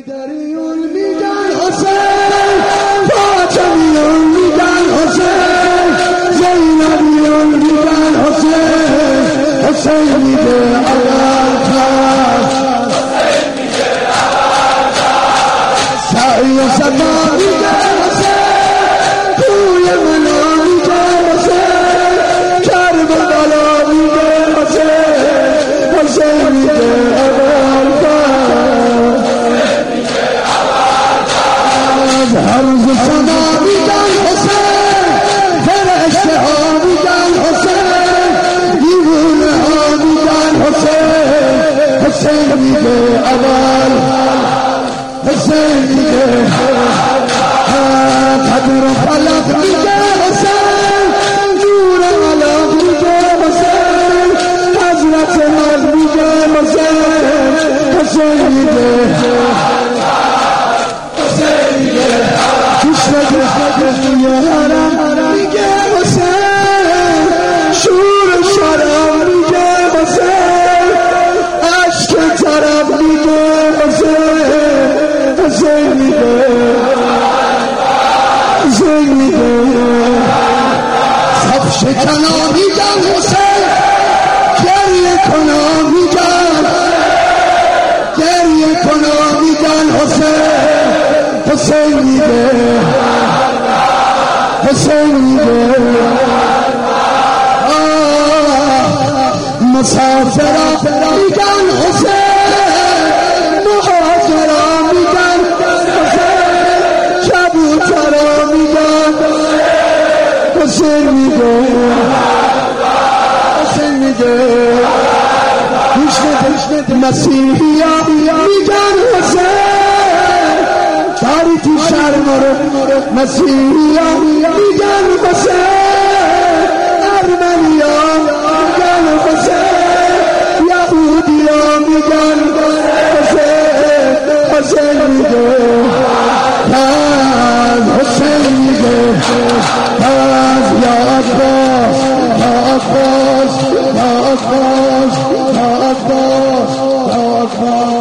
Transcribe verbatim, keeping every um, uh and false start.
هیدریون میگن حسین، فاطمیون میگن حسین، زینبیون میگن حسین. حسین میگه اول کرد، حسین میگه اول کرد. سعی صدا میگه حسین، توی منا میگه حسین، کربلا میگه حسین. حسین میگه اول کرد، هرز سما میگن حسین، فرشته ها میگن حسین، دیوونه ها میگن حسین. حسین میگه اول، حسین میگه قدر فلک میگه حسین، نور علم میگه حسین، حضرت مر میگه حسین. حسین میگه توی حرم میگه حسین، شور شرم میگه حسین، عشق طرب میگه حسین. حسین میگه حسین میگه صف شکنا میگن حسین، گریه کنا میگن، گریه کنا میگن حسین. حسین میگه حسین میگه مسافرا میگن حسین، مهاجرا میگن حسین، کبوترا میگن حسین. میگه حسین میگه مسیحیا میگن حسین، داری تو شرم رو مسیحیا میگن حسین، ارمنیا میگن حسین، یهودیا میگن حسین. حسین میگه باز، حسین میگه باز، یا عباس، یا عباس، یا عباس، یا عباس، یا عباس.